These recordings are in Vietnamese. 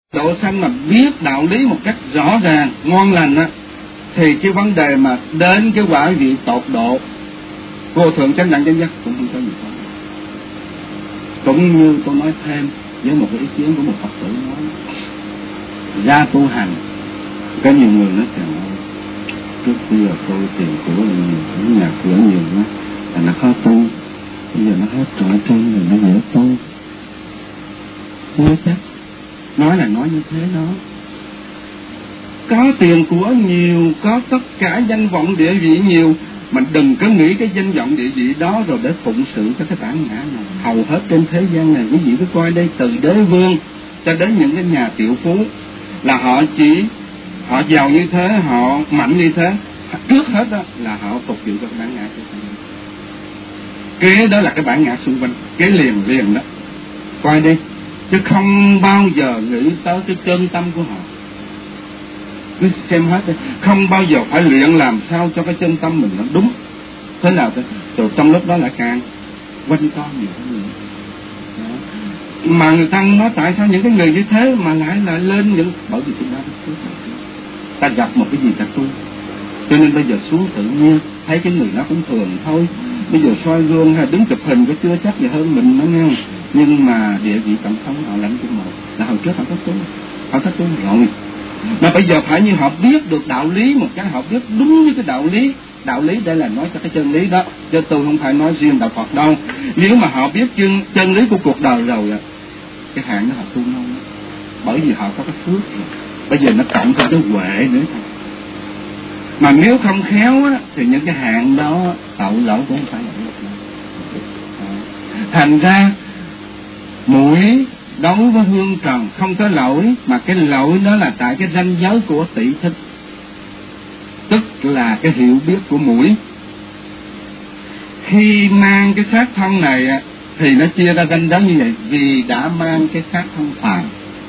độ sanh mà biết đạo lý một cách rõ ràng, ngon lành á, thì cái vấn đề mà đến cái quả vị tột độ vô thượng chánh đẳng chánh giác cũng không có gì khó. Cũng như tôi nói thêm với một cái ý kiến của một Phật tử nói, ra tu hành có nhiều người nói rằng trước kia tôi tiền của nhiều, nhà cửa nhiều quá, là nó khó tu, bây giờ nó hết trọi trơn rồi, nó dễ tu. Không chắc nói là nói như thế đó. Có tiền của nhiều, có tất cả danh vọng địa vị nhiều, mà đừng có nghĩ cái danh vọng địa vị đó rồi để phụng sự cho cái bản ngã này. Hầu hết trên thế gian này, quý vị cứ coi đây, từ đế vương cho đến những cái nhà triệu phú, là họ giàu như thế, họ mạnh như thế, trước hết đó là họ phục vụ cho cái bản ngã của mình. Kế đó là cái bản ngã xung quanh, kế liền đó. Coi đi, chứ không bao giờ nghĩ tới cái chân tâm của họ. Cứ xem hết đi, không bao giờ phải luyện làm sao cho cái chân tâm mình nó đúng thế nào thôi. Rồi trong lúc đó lại càng quanh co nhiều hơn nữa. Mà người ta nói tại sao những cái người như thế mà lại lên những, bởi vì chúng ta gặp một cái gì ta tu, cho nên bây giờ xuống tự nhiên thấy cái người nó cũng thường thôi. Bây giờ soi gương hay đứng chụp hình có chưa chắc gì hơn mình nữa nghe không? Nhưng mà địa vị tổng thống họ lãnh chung một là hồi trước họ có tu rồi. Mà bây giờ phải như họ biết được đạo lý một cái, họ biết đúng như cái đạo lý. Đạo lý đây là nói cho cái chân lý đó, chứ tôi không phải nói riêng đạo Phật đâu. Nếu mà họ biết chân lý của cuộc đời rồi, cái hạn đó họ tu lâu, bởi vì họ có cái phước rồi. Bây giờ nó cộng thêm cái huệ nữa thôi. Mà nếu không khéo á, thì những cái hạn đó tội lỗi cũng không phải là được. Thành ra mũi đối với hương trần không có lỗi, mà cái lỗi đó là tại cái ranh giới của tỷ thích, tức là cái hiểu biết của mũi. Khi mang cái xác thân này thì nó chia ra ranh giới như vậy, vì đã mang cái xác thân phàm.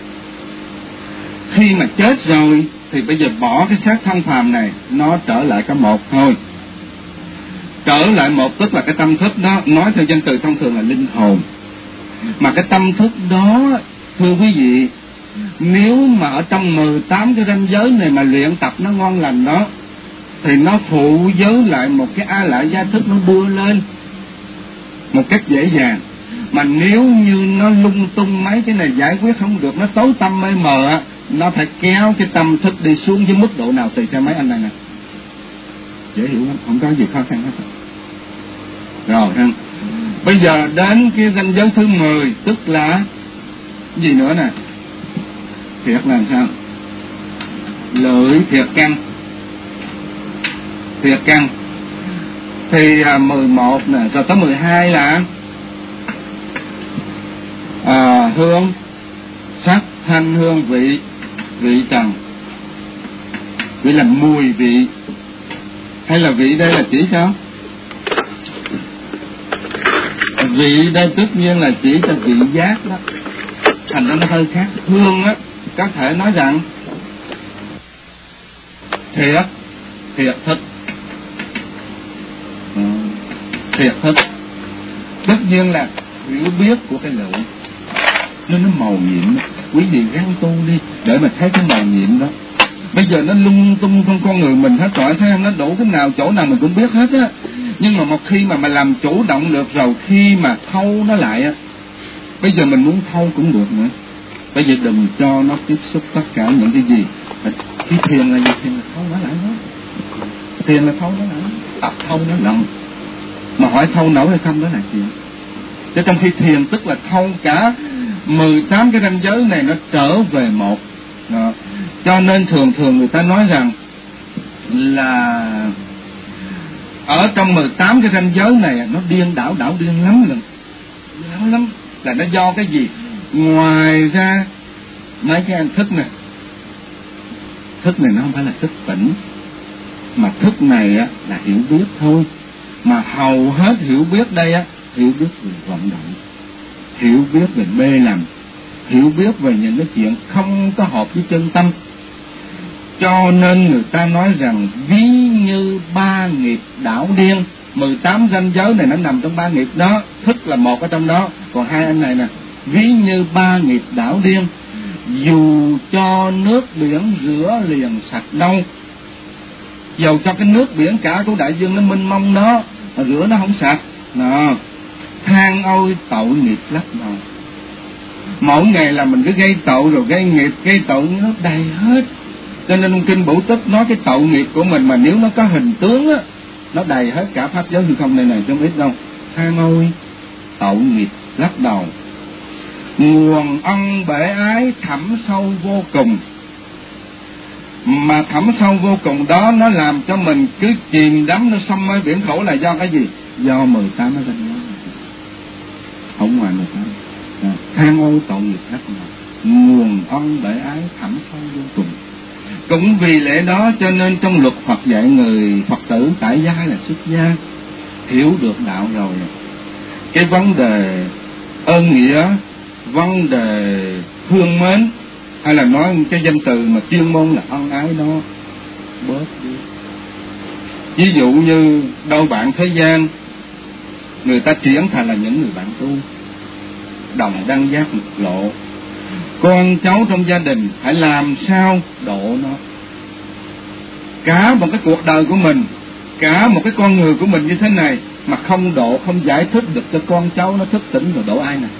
Khi mà chết rồi thì bây giờ bỏ cái xác thân phàm này, nó trở lại có một thôi. Trở lại một tức là cái tâm thức đó, nói theo danh từ thông thường là linh hồn. Mà cái tâm thức đó, thưa quý vị, nếu mà ở trong 18 cái ranh giới này mà luyện tập nó ngon lành đó, thì nó phụ giới lại một cái a lại gia thức, nó đưa lên một cách dễ dàng. Mà nếu như nó lung tung mấy cái này giải quyết không được, nó tối tâm mê mờ, nó phải kéo cái tâm thức đi xuống với mức độ nào tùy theo mấy anh này nè. Dễ hiểu không? Không có gì khó khăn hết. Rồi ha. Bây giờ đến cái ranh giới thứ 10, tức là gì nữa nè? Thiệt là sao? Lưỡi thiệt căn. Thiệt căn. Thì 11 nè, rồi tới 12 là hương, sắc, thanh, hương, vị, vị trần. Vị là mùi vị. Hay là vị đây là chỉ sao? Vị đây tất nhiên là chỉ cho vị giác đó. Thành ra nó hơi khác. Hương á, có thể nói rằng thiệt thức. Thiệt thức tất nhiên là hiểu biết của cái lưỡi, nên nó màu nhiệm. Quý vị gắng tu đi để mà thấy cái màu nhiệm đó. Bây giờ nó lung tung trong con người mình hết rồi, thấy không? Nó đủ cái nào chỗ nào mình cũng biết hết á. Nhưng mà một khi mà làm chủ động được rồi, khi mà thâu nó lại á, bây giờ mình muốn thâu cũng được nữa. Bây giờ đừng cho nó tiếp xúc tất cả những cái gì. Cái thiền là gì? Thiền là thâu nó lại đó. Thiền là thâu nó lại, tập thâu nó lần. Mà hỏi thâu nổi hay không đó là chuyện. Chứ trong khi thiền tức là thâu cả 18 cái ranh giới này nó trở về một. Đó. Cho nên thường người ta nói rằng là ở trong 18 cái ranh giới này nó điên đảo điên lắm rồi. Điên lắm. Là nó do cái gì? Ngoài ra mấy cái thức này nó không phải là thức tỉnh, mà thức này là hiểu biết thôi. Mà hầu hết hiểu biết đây hiểu biết về vận động, hiểu biết về mê lầm, hiểu biết về những cái chuyện không có hợp với chân tâm. Cho nên người ta nói rằng ví như 3 nghiệp đảo điên. 18 ranh giới này nó nằm trong 3 nghiệp đó. Thức là một ở trong đó. Còn 2 anh này nè, ví như 3 nghiệp đảo điên. Dù dầu cho nước biển rửa liền sạch đâu. Dầu cho cái nước biển cả của đại dương nó mênh mông đó, rửa nó không sạch. Than ôi tội nghiệp lắm rồi. Mỗi ngày là mình cứ gây tội rồi gây nghiệp, gây tội nó đầy hết. Cho nên trong kinh Bửu Tích nói cái tội nghiệp của mình mà nếu nó có hình tướng á, nó đầy hết cả pháp giới hư không này không ít đâu. Than ôi tội nghiệp lắc đầu. Nguồn ân bể ái thẳm sâu vô cùng. Mà thẳm sâu vô cùng đó nó làm cho mình cứ chìm đắm, nó xâm mê biển khổ là do cái gì? Do 18 nó danh nói. Không ngoài 18. Than ôi tội nghiệp lắc đầu. Nguồn ân bể ái thẳm sâu vô cùng. Cũng vì lẽ đó cho nên trong luật Phật dạy người Phật tử tại gia hay là xuất gia hiểu được đạo rồi, cái vấn đề ơn nghĩa, vấn đề thương mến, hay là nói cái danh từ mà chuyên môn là ân ái đó bớt đi. Ví dụ như đâu bạn thế gian người ta chuyển thành là những người bạn tu, đồng đăng giác ngục lộ. Con cháu trong gia đình phải làm sao độ nó. Cả một cái cuộc đời của mình, cả một cái con người của mình như thế này mà không độ, không giải thích được cho con cháu nó thức tỉnh rồi độ ai nè?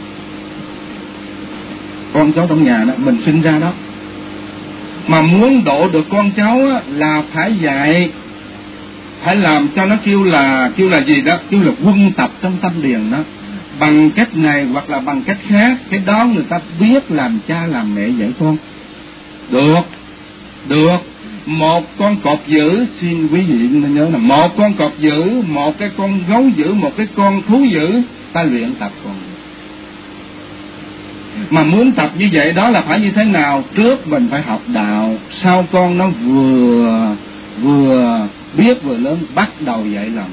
Con cháu trong nhà đó, mình sinh ra đó. Mà muốn độ được con cháu á, là phải dạy, phải làm cho nó kêu là gì đó, kêu là quân tập trong tâm điền đó. Bằng cách này hoặc là bằng cách khác, cái đó người ta biết làm cha làm mẹ dạy con. Được. Một con cọp dữ, xin quý vị nên nhớ là một con cọp dữ, một cái con gấu dữ, một cái con thú dữ, ta luyện tập con. Mà muốn tập như vậy đó là phải như thế nào? Trước mình phải học đạo, sau con nó vừa biết vừa lớn bắt đầu dạy lòng.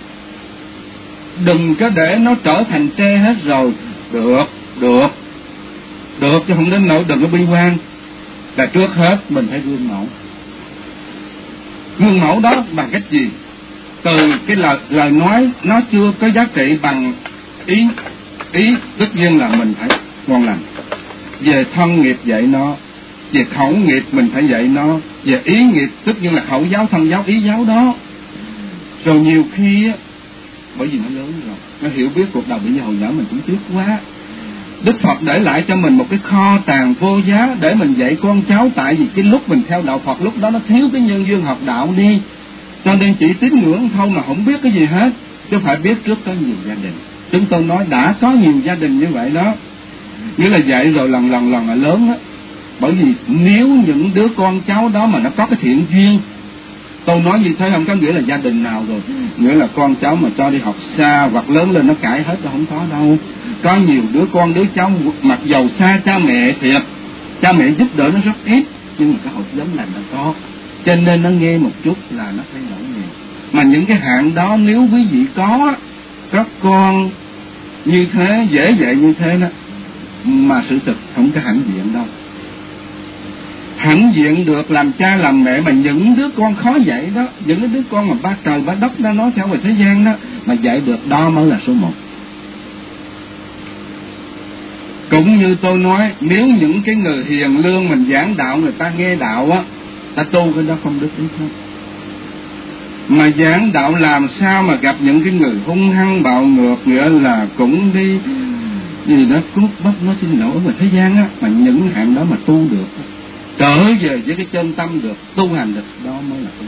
Đừng có để nó trở thành tre hết rồi. Được chứ không đến nỗi đừng có bi quan. Là trước hết mình phải gương mẫu. Gương mẫu đó bằng cách gì? Từ cái lời nói nó chưa có giá trị bằng ý tất nhiên là mình phải ngon lành. Về thân nghiệp dạy nó, về khẩu nghiệp mình phải dạy nó, về ý nghiệp tất nhiên là khẩu giáo, thân giáo, ý giáo đó. Rồi nhiều khi á, bởi vì nó lớn rồi, nó hiểu biết cuộc đời bây giờ hồi nhỏ mình cũng tiếc quá. Đức Phật để lại cho mình một cái kho tàng vô giá để mình dạy con cháu. Tại vì cái lúc mình theo đạo Phật lúc đó nó thiếu cái nhân duyên học đạo đi, cho nên chỉ tín ngưỡng thôi mà không biết cái gì hết. Chứ phải biết trước có nhiều gia đình. Chúng tôi nói đã có nhiều gia đình như vậy đó. Nghĩa là dạy rồi lần là lớn á. Bởi vì nếu những đứa con cháu đó mà nó có cái thiện duyên, tôi nói như thế không có nghĩa là gia đình nào rồi, nghĩa là con cháu mà cho đi học xa hoặc lớn lên nó cãi hết là không có đâu. Có nhiều đứa con đứa cháu mặc dầu xa cha mẹ thiệt, cha mẹ giúp đỡ nó rất ít, nhưng mà cái học giống lành là có, cho nên nó nghe một chút là nó thay đổi nhiều. Mà những cái hạn đó nếu quý vị có các con như thế, dễ dạy như thế đó, mà sự thực không có hãnh diện đâu. Hãnh diện được làm cha làm mẹ, mà những đứa con khó dạy đó, những đứa con mà ba trời ba đất đã nói theo về thế gian đó, mà dạy được đó mới là số 1. Cũng như tôi nói, nếu những cái người hiền lương mình giảng đạo, người ta nghe đạo á, ta tu cái đó không được ý thôi. Mà giảng đạo làm sao mà gặp những cái người hung hăng bạo ngược, nghĩa là cũng đi gì đó cướp bóc, nó xin lỗi về thế gian á, mà những hạn đó mà tu được, trở về với cái chân tâm được, tu hành được, đó mới là tu.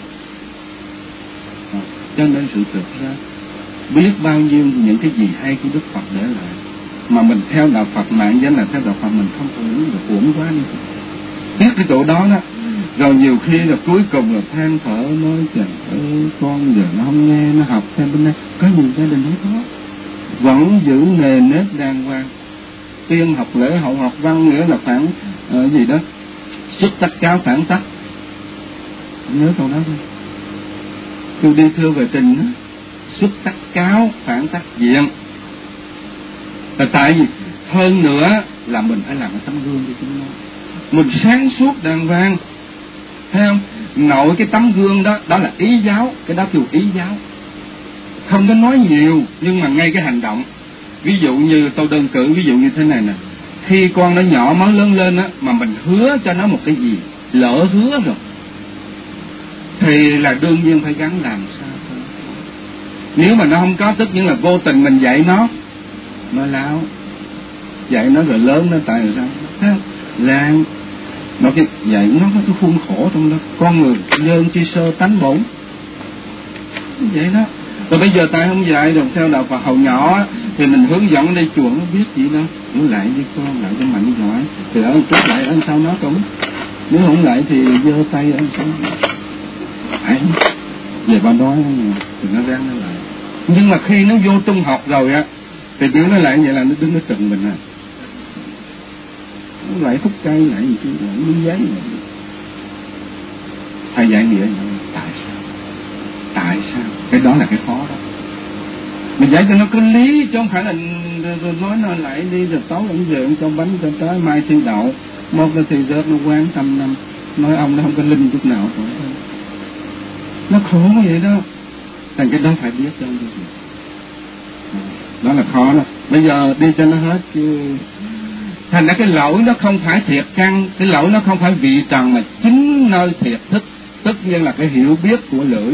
Cho nên sự thực ra biết bao nhiêu những cái gì hay của Đức Phật để lại, mà mình theo đạo Phật mạng danh là theo đạo Phật, mình không có ứng được, uổng quá đi. Biết cái chỗ đó đó, rồi nhiều khi là cuối cùng là than thở nói trời ơi con giờ nó không nghe, nó học theo bên đây. Có nhiều gia đình không có, vẫn giữ nề nếp đàng hoàng, tiên học lễ hậu học văn, nghĩa là phản gì đó xuất tắc cáo phản tắc. Nhớ câu đó thôi. Tôi đi thưa về trình đó, xuất tắc cáo phản tắc diện. Là tại vì hơn nữa là mình phải làm cái tấm gương cho chúng nó, mình sáng suốt đàng hoàng, thấy không? Nội cái tấm gương đó, đó là ý giáo, cái đó kêu ý giáo. Không có nói nhiều nhưng mà ngay cái hành động. Ví dụ như tôi đơn cử ví dụ như thế này nè, khi con nó nhỏ mới lớn lên á, mà mình hứa cho nó một cái gì, lỡ hứa rồi thì là đương nhiên phải gắng làm sao thôi. Nếu mà nó không có, tất nhiên là vô tình mình dạy nó láo, dạy nó rồi lớn nó tại sao lan nó cái dạy nó có cái khuôn khổ trong đó, con người nhân chi sơ tánh bổn vậy đó. Rồi bây giờ ta không dạy được theo đạo Phật hồi nhỏ thì mình hướng dẫn đi chùa nó biết gì đâu, nó lại với con lại cho mạnh giỏi thì ở trước lại ở sau nó cũng, nếu không lại thì giơ tay ở sau ấy về ba nói thì nó ráng nó lại. Nhưng mà khi nó vô trung học rồi á thì biểu nó lại vậy là nó đứng nó trừng mình à, nó lại thúc cây lại gì chứ, lại miếng giấy này. Thầy dạy nghĩa tại sao cái đó là cái khó đó. Mình dạy cho nó có lý chứ không phải là nói nó lại đi rồi tối ông về ông cho bánh cho tới mai thi đậu, một cái thì rớt nó quán 100 năm, nói ông nó không có linh chút nào thôi. Nó khổ vậy đó. Thành cái đó phải biết cho ông biết. Đó là khó đó. Bây giờ đi cho nó hết chứ. Thành ra cái lỗi nó không phải thiệt căn, cái lỗi nó không phải vị trần mà chính nơi thiệt thức. Tất nhiên là cái hiểu biết của lưỡi.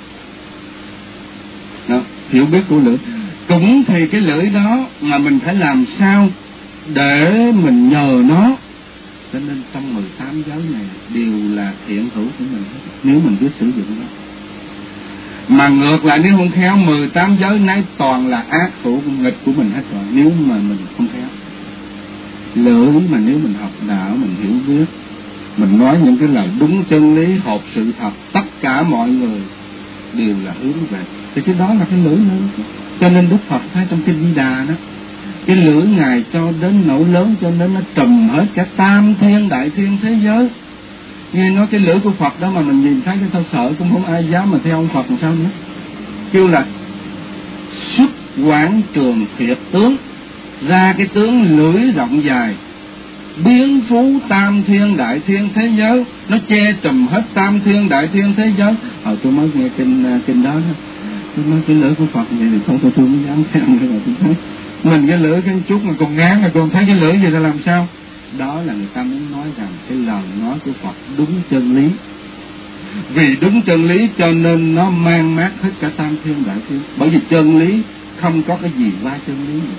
Đó, hiểu biết của lưỡi. Cũng thì cái lưỡi đó mà mình phải làm sao để mình nhờ nó. Cho nên trong 18 giới này đều là thiện hữu của mình hết, nếu mình biết sử dụng nó. Mà ngược lại nếu không khéo 18 giới này toàn là ác hữu nghịch của mình hết rồi, nếu mà mình không khéo. Lưỡi mà nếu mình học đạo, mình hiểu biết, mình nói những cái lời đúng chân lý, hợp sự thật, tất cả mọi người đều là hướng về. Thì cái đó là cái lưỡi nữa. Cho nên Đức Phật thấy trong Kinh Di Đà đó, cái lưỡi Ngài cho đến nỗi lớn cho nên nó trùm hết cả tam thiên đại thiên thế giới. Nghe nói cái lưỡi của Phật đó mà mình nhìn thấy cái sao sợ, cũng không ai dám mà theo ông Phật làm sao nữa. Kêu là xuất quảng trường thiệt tướng, ra cái tướng lưỡi rộng dài, biến phú tam thiên đại thiên thế giới, nó che trùm hết tam thiên đại thiên thế giới. Tôi mới nghe kinh đó, tôi nói cái lưỡi của Phật vậy thì thôi tôi không dám theo nữa rồi. Tôi thấy mình cái lưỡi cái chút mà còn ngán mà còn thấy cái lưỡi vậy là làm sao? Đó là người ta muốn nói rằng cái lời nói của Phật đúng chân lý. Vì đúng chân lý cho nên nó mang mát hết cả tam thiên đại thiên. Bởi vì chân lý không có cái gì qua chân lý này.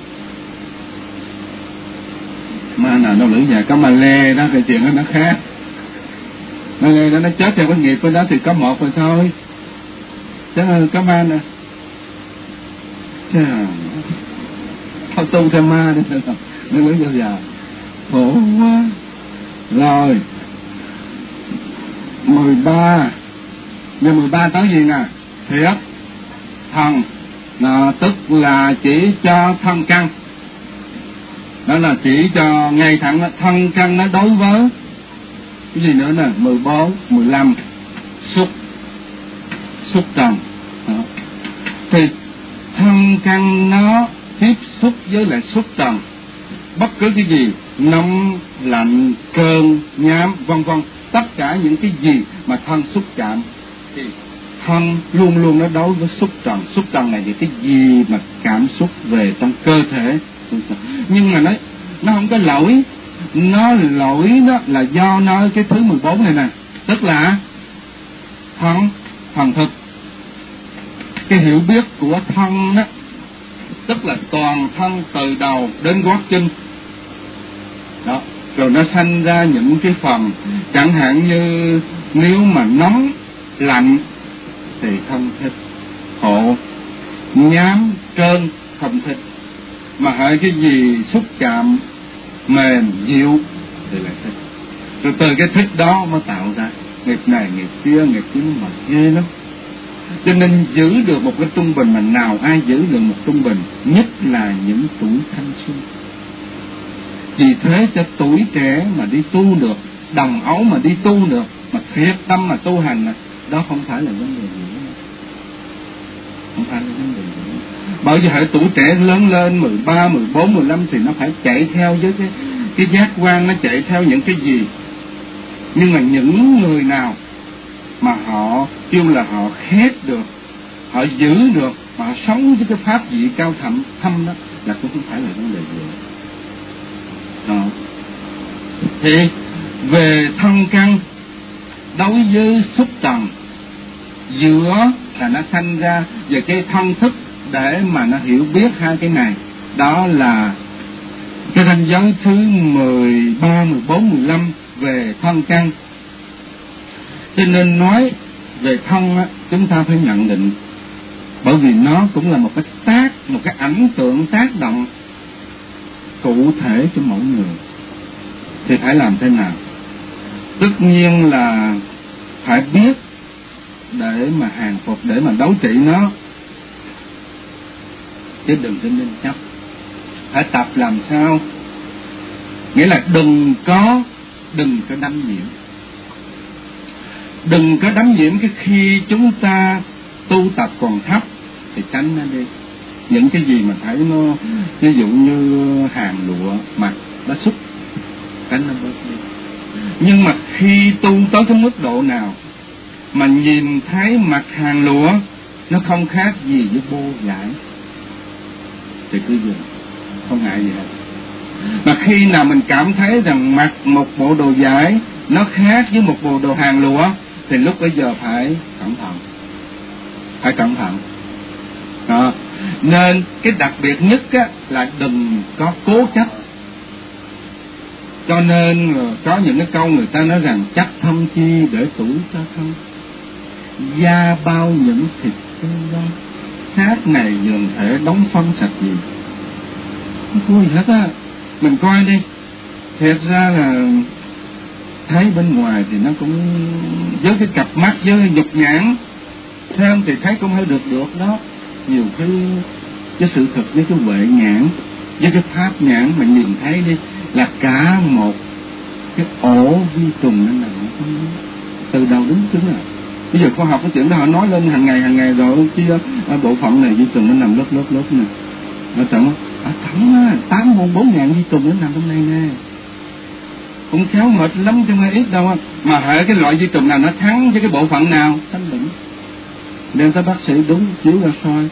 Mà nào đâu lưỡi dài có mà lê đó thì chuyện đó nó khác. Mà lê đó nó chết theo cái nghiệp của đó thì có một rồi thôi. Chứ có ma nè. Thôi tu theo ma đi. Nó lưỡi dài dài khổ quá. Rồi 13. Nhưng 13 tới gì nè? Thiệt thần. Tức là chỉ cho thân căn. Đó là chỉ cho ngay thẳng thân căn nó đối với cái gì nữa nè, 14, 15 xúc trần. Thì thân căn nó tiếp xúc với lại xúc trần, bất cứ cái gì nóng lạnh cơn nhám vân vân, tất cả những cái gì mà thân xúc chạm thì thân luôn luôn nó đối với xúc trần. Xúc trần là những cái gì mà cảm xúc về trong cơ thể. Nhưng mà nó không có lỗi. Nó lỗi đó là do nó cái thứ 14 này nè, tức là thần thực. Cái hiểu biết của thân đó, tức là toàn thân từ đầu đến gót chân đó. Rồi nó sanh ra những cái phần, chẳng hạn như nếu mà nóng lạnh thì không thích, khổ, nhám trơn không thích. Mà hỡi cái gì xúc chạm mềm dịu thì lại thích. Rồi từ cái thích đó mới tạo ra nghiệp này nghiệp kia mà ghê lắm. Cho nên giữ được một cái trung bình, mà nào ai giữ được một trung bình, nhất là những tuổi thanh xuân. Vì thế cho tuổi trẻ mà đi tu được, đồng ấu mà đi tu được, mà thiệt tâm mà tu hành, đó không phải là vấn đề gì. Không phải là vấn đề gì. Bởi vì hãy tuổi trẻ lớn lên 13, 14, 15 thì nó phải chạy theo với cái giác quan, nó chạy theo những cái gì. Nhưng mà những người nào mà họ kêu là họ khét được, họ giữ được, mà họ sống với cái pháp vị cao thâm đó, là cũng không phải là vấn đề gì. Đó. Thì về thân căn, đối với xúc trần, giữa là nó sanh ra về cái thân thức để mà nó hiểu biết hai cái này. Đó là cái ranh giới thứ 13, 14, 15 về thân căn. Cho nên nói về thân á, chúng ta phải nhận định, bởi vì nó cũng là một cái ảnh tượng tác động cụ thể cho mỗi người. Thì phải làm thế nào? Tất nhiên là phải biết để mà hàng phục, để mà đấu trị nó, chứ đừng có nên chấp. Phải tập làm sao? Nghĩa là đừng có đắm nhiễm. Đừng có đắm nhiễm cái khi chúng ta tu tập còn thấp thì tránh nó đi. Những cái gì mà thấy nó, ví dụ như hàng lụa mặt nó xúc, tránh nó bớt đi. Nhưng mà khi tu tới cái mức độ nào mà nhìn thấy mặt hàng lụa nó không khác gì với bô vải thì cứ dừng, không ngại gì hết. Mà khi nào mình cảm thấy rằng mặc một bộ đồ vải nó khác với một bộ đồ hàng lụa thì lúc bây giờ phải cẩn thận. Đó. Nên cái đặc biệt nhất á, là đừng có cố chấp. Cho nên có những cái câu người ta nói rằng chắc thân chi để tuổi cho thân, da bao những thịt xương đó, xác này dường thể đóng phân sạch gì. Không có gì hết á. Mình coi đi, thiệt ra là thấy bên ngoài thì nó cũng với cái cặp mắt, với cái dục nhãn xem thì thấy cũng hơi được đó. Nhiều cái sự thực với cái huệ nhãn, với cái pháp nhãn mà nhìn thấy đi là cả một cái ổ vi trùng nên là từ đầu đến cuối à. Bây giờ khoa học cái chuyện đó họ nói lên hàng ngày rồi chia bộ phận này vi trùng nó nằm lớp nè. Nó chẳng thẳng 84.000 vi trùng nó nằm trong này nè. Cũng khéo mệt lắm chứ không phải ít đâu. Mà hễ cái loại vi trùng nào nó thắng với cái bộ phận nào sanh bệnh, đem tới bác sĩ đúng chiếu ra soi.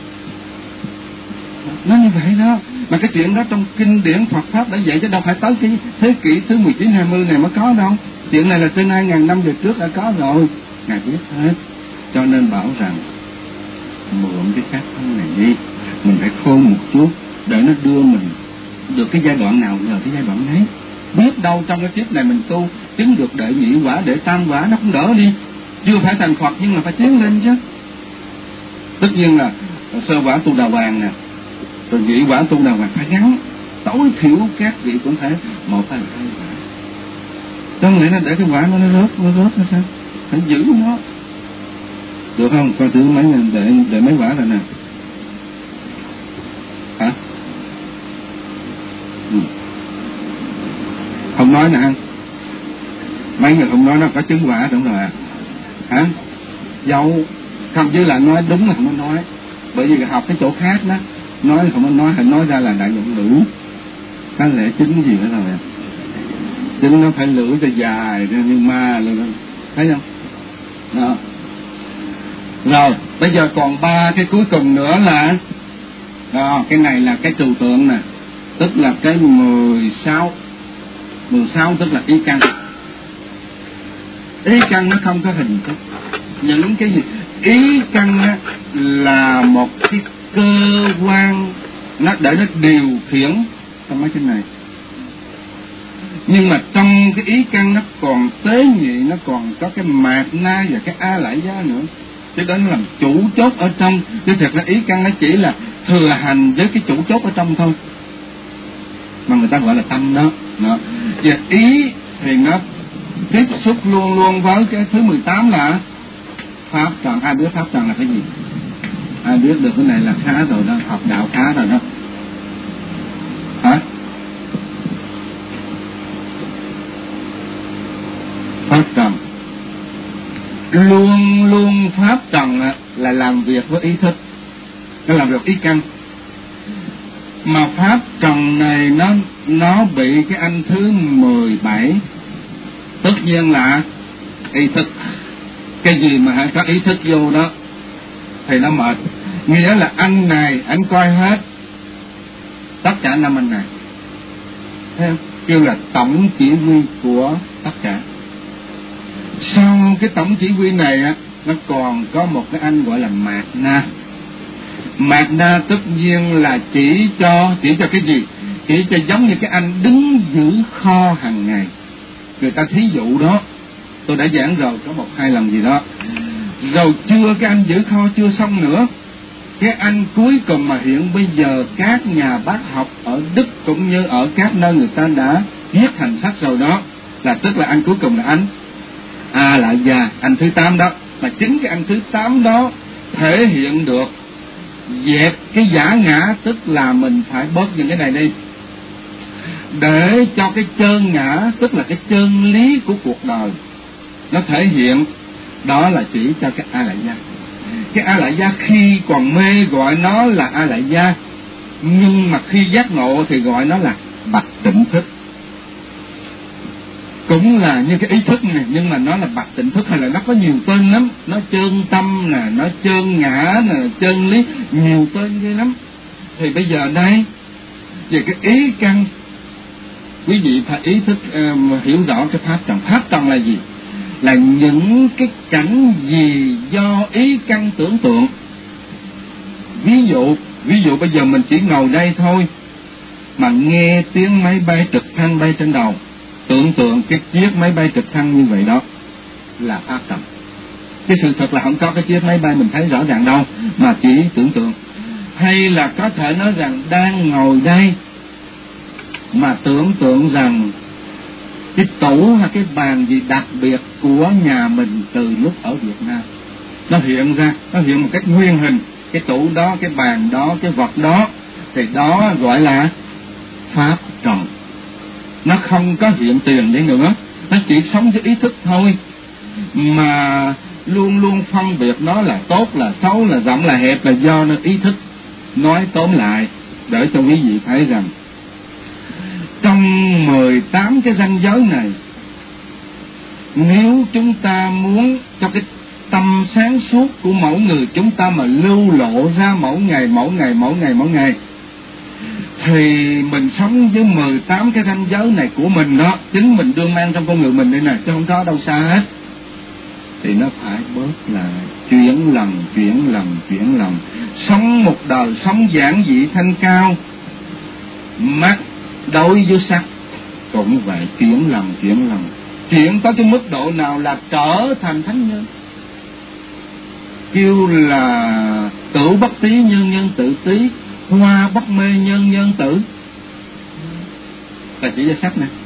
Nó như vậy đó. Mà cái chuyện đó trong kinh điển Phật Pháp đã dạy, chứ đâu phải tới cái thế kỷ thứ 19-20 này mới có đâu. Chuyện này là trên 2.000 năm về trước đã có rồi, Ngài biết hết. Cho nên bảo rằng mượn cái pháp thân này đi, mình phải khôn một chút để nó đưa mình được cái giai đoạn nào nhờ cái giai đoạn ấy. Biết đâu trong cái kiếp này mình tu chứng được đệ nhị quả, đệ tam quả nó cũng đỡ đi. Chưa phải thành Phật nhưng mà phải tiến lên chứ. Tất nhiên là sơ quả tu đà hoàng nè, rồi nhị quả tu đà hoàng phải gắn, tối thiểu các vị cũng phải 1 hay 2 quả. Trong lẽ nó để cái quả nó rớt nó sao? Phải giữ nó. Được không? Coi thử mấy để mấy quả rồi nè. Hả? Không nói nè. Mấy người không nói nó có chứng quả đúng rồi à? Hả? Dâu không, chứ là nói đúng là không có nói. Bởi vì học cái chỗ khác đó, nói không có nói, phải nói ra là đại dụng lưỡi. Có lẽ chứng gì nữa rồi à? Chứng nó phải lưỡi cho dài như ma luôn, thấy không? Đó. Rồi bây giờ còn 3 cái cuối cùng nữa là đó, cái này là cái trừu tượng nè, tức là cái 16 tức là ý căn. Ý căn nó không có hình thức. Những cái gì ý căn á, là một cái cơ quan nó để nó điều khiển trong mấy cái này. Nhưng mà trong cái ý căn nó còn tế nhị, nó còn có cái mạt na và cái a lại giá nữa, chứ đó nó làm chủ chốt ở trong. Chứ thật ra ý căn nó chỉ là thừa hành với cái chủ chốt ở trong thôi, mà người ta gọi là tâm đó. Và ý thì nó tiếp xúc luôn luôn với cái thứ 18 là pháp trần. Ai biết pháp trần là cái gì? Ai biết được cái này là khá rồi đó, học đạo khá rồi đó. Hả? Pháp trần luôn luôn, pháp trần là làm việc với ý thức, nó làm việc ý căn. Mà pháp trần này nó bị cái anh thứ 17, tất nhiên là ý thức. Cái gì mà hãy có ý thức vô đó thì nó mệt. Nghĩa là anh này anh coi hết tất cả 5 anh này, thấy không? kêu là tổng chỉ huy của tất cả. Sau cái tổng chỉ huy này á, nó còn có một cái anh gọi là Mạt Na. Mạt Na tất nhiên là chỉ cho cái gì? Chỉ cho giống như cái anh đứng giữ kho hàng ngày. Người ta thí dụ đó, tôi đã giảng rồi, có 1-2 lần gì đó. Rồi cái anh giữ kho chưa xong nữa. Cái anh cuối cùng mà hiện bây giờ các nhà bác học ở Đức cũng như ở các nơi người ta đã viết thành sách rồi đó, là tức là anh cuối cùng là anh A Lại Gia, anh thứ 8 đó. Mà chính cái anh thứ 8 đó thể hiện được dẹp cái giả ngã, tức là mình phải bớt những cái này đi, để cho cái chân ngã, tức là cái chân lý của cuộc đời nó thể hiện. Đó là chỉ cho cái A Lại Gia. Cái A Lại Gia khi còn mê gọi nó là A Lại Gia, nhưng mà khi giác ngộ thì gọi nó là bạch tịnh thức. Cũng là như cái ý thức này, nhưng mà nó là bạch tịnh thức, hay là nó có nhiều tên lắm. Nó chân tâm nè, nó chân ngã nè, chân lý, nhiều tên ghê lắm. Thì bây giờ đây về cái ý căn, quý vị phải ý thức hiểu rõ cái pháp trần. Pháp trần là gì? Là những cái cảnh gì do ý căn tưởng tượng. Ví dụ bây giờ mình chỉ ngồi đây thôi mà nghe tiếng máy bay trực thăng bay trên đầu, tưởng tượng cái chiếc máy bay trực thăng như vậy đó là pháp trần. Cái sự thật là không có cái chiếc máy bay mình thấy rõ ràng đâu, mà chỉ tưởng tượng. Hay là có thể nói rằng đang ngồi đây mà tưởng tượng rằng cái tủ hay cái bàn gì đặc biệt của nhà mình từ lúc ở Việt Nam nó hiện ra, nó hiện một cách nguyên hình. Cái tủ đó, cái bàn đó, cái vật đó, thì đó gọi là pháp trần. Nó không có hiện tiền đấy nữa, nó chỉ sống với ý thức thôi, mà luôn luôn phân biệt nó là tốt, là xấu, là rộng, là hẹp, là do nó ý thức. Nói tóm lại để cho quý vị thấy rằng trong 18 cái ranh giới này, nếu chúng ta muốn cho cái tâm sáng suốt của mỗi người chúng ta mà lưu lộ ra mỗi ngày, thì mình sống với 18 cái ranh giới này của mình đó, chính mình đương mang trong con người mình đây nè, chứ không có đâu xa hết. Thì nó phải bớt là chuyển lần, sống một đời sống giản dị thanh cao. Mắt đối với sắc cũng vậy, chuyển lần, chuyển tới cái mức độ nào là trở thành thánh nhân. Kêu là tử bất tí nhân nhân tự tí, hoa bất mê nhân nhân tử. Là chỉ ra sắc nè.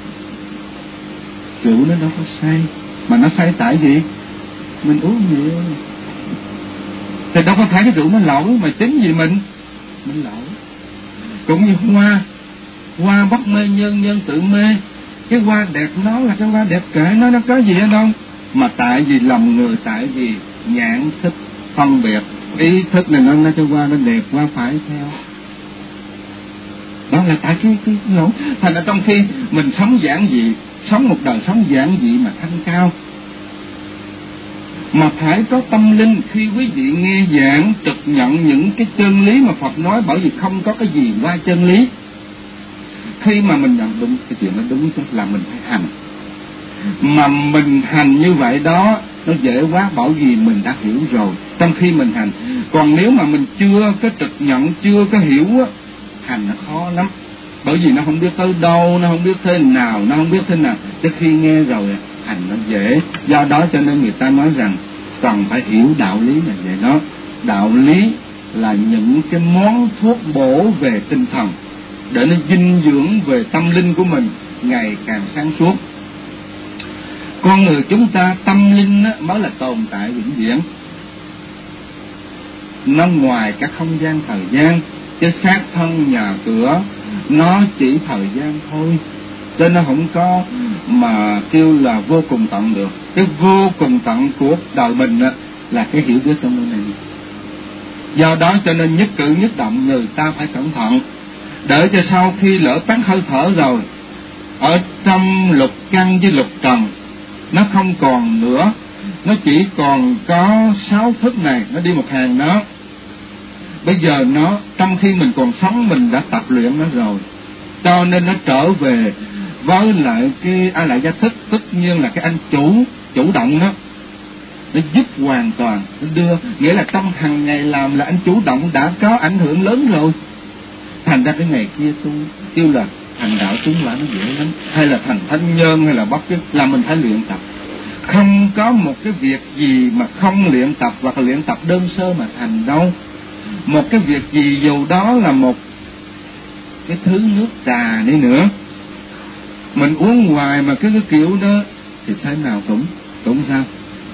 Rượu nó đâu có say, mà nó say tại gì? Mình uống nhiều. Thì đâu có phải cái rượu nó lỗi, mà chính vì mình lỗi. Cũng như hoa bất mê nhân nhân tự mê. Cái hoa đẹp nó là cái hoa đẹp kệ nó có gì ở đâu, mà tại vì lòng người, tại vì nhãn thức phân biệt, ý thức này nó cho hoa nó đẹp quá phải theo. Đó là tại cái lỗi. Thành ra trong khi mình sống giản dị, sống một đời sống giản dị mà thanh cao, mà phải có tâm linh. Khi quý vị nghe giảng trực nhận những cái chân lý mà Phật nói, bởi vì không có cái gì qua chân lý. Khi mà mình nhận đúng cái chuyện nó đúng, tức là mình phải hành. Mà mình hành như vậy đó, nó dễ quá, bởi vì mình đã hiểu rồi trong khi mình hành. Còn nếu mà mình chưa có trực nhận, chưa có hiểu á, hành nó khó lắm. Bởi vì nó không biết tới đâu, nó không biết thế nào. Chứ khi nghe rồi hành nó dễ. Do đó cho nên người ta nói rằng cần phải hiểu đạo lý là vậy đó. Đạo lý là những cái món thuốc bổ về tinh thần, để nó dinh dưỡng về tâm linh của mình ngày càng sáng suốt. Con người chúng ta tâm linh mới là tồn tại vĩnh viễn. Nó ngoài các không gian thời gian, chứ xác thân nhà cửa nó chỉ thời gian thôi, cho nó không có mà kêu là vô cùng tận được. Cái vô cùng tận của đời mình là cái hiểu biết trong này. Do đó cho nên nhất cử nhất động người ta phải cẩn thận, để cho sau khi lỡ tắt hơi thở rồi, ở trong lục căn với lục trần nó không còn nữa, nó chỉ còn có 6 thức này, nó đi một hàng đó. Bây giờ nó trong khi mình còn sống mình đã tập luyện nó rồi, cho nên nó trở về với lại cái A Lại Gia Thức, tất nhiên là cái anh chủ động đó, nó giúp hoàn toàn, nó đưa, nghĩa là trong hàng ngày làm là anh chủ động đã có ảnh hưởng lớn rồi. Thành ra cái ngày kia tu kêu là thành đạo chứng quả nó dễ lắm, hay là thành thánh nhân, hay là bất cứ là mình phải luyện tập. Không có một cái việc gì mà không luyện tập, hoặc là luyện tập đơn sơ mà thành đâu. Một cái việc gì dù đó là một cái thứ nước trà đi nữa, mình uống hoài mà cái kiểu đó thì thế nào cũng sao.